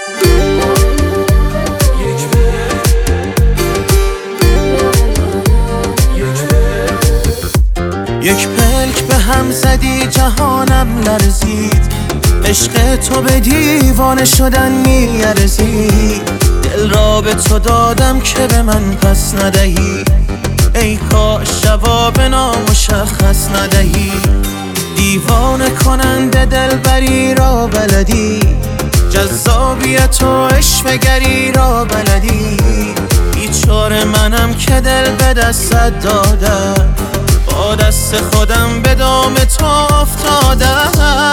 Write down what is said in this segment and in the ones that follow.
یک پلک به هم زدی جهانم لرزید، عشق تو به دیوانه شدن میارزید. دل را به تو دادم که به من پس ندهی، ای کاش جواب نامشخص ندهی. دیوانه کننده دلبری را بلدی، جذابیت و عشوه‌گری را بلدی. بیچاره منم که دل به دستت دادم، با دست خودم به دام تو افتادم.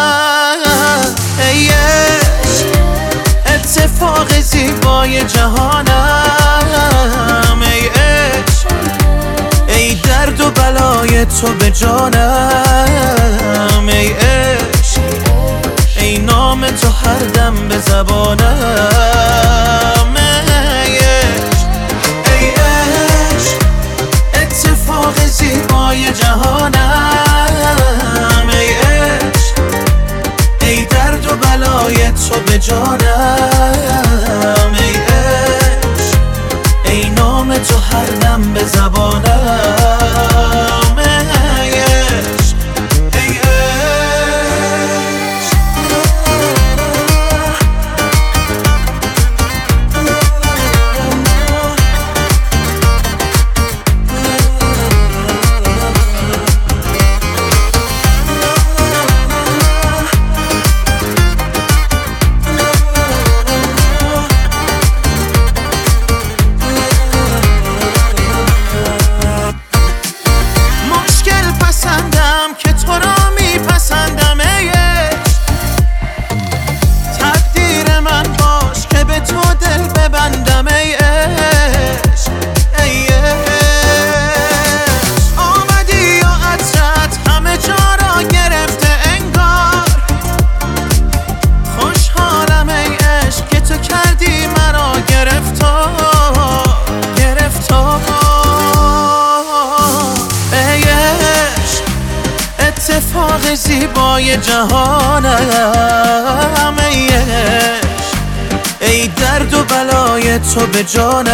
ای عشق اتفاق زیبای جهانم، ای عشق ای درد و بلای تو به جانم. ای عشق ای نام تو هر دم به زبانم. ای عشق ای عشق اتفاق زیبای جهانم، ای عشق ای درد و بلای تو به جانم. ای عشق ای نام تو هر دم به زبانم. ای عشق ای که تو را میپسندم. ای عشق تقدیر من باش که به تو دل ببندم. ای عشق ای عشق آمدی و عطرت همه جا را گرفته انگار. خوشحالم ای عشق که تو کردی مرا گرفتار گرفتار. اتفاق زیبای جهانم، ای عشق ای درد و بلای تو به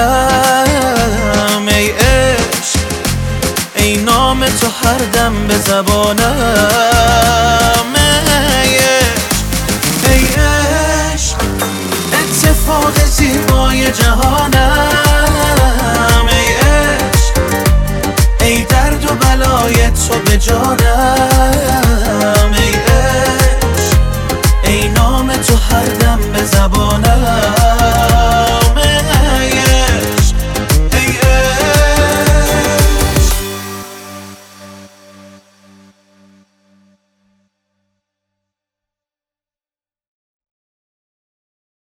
جانم. ای عشق ای نام تو هر دم به زبانم.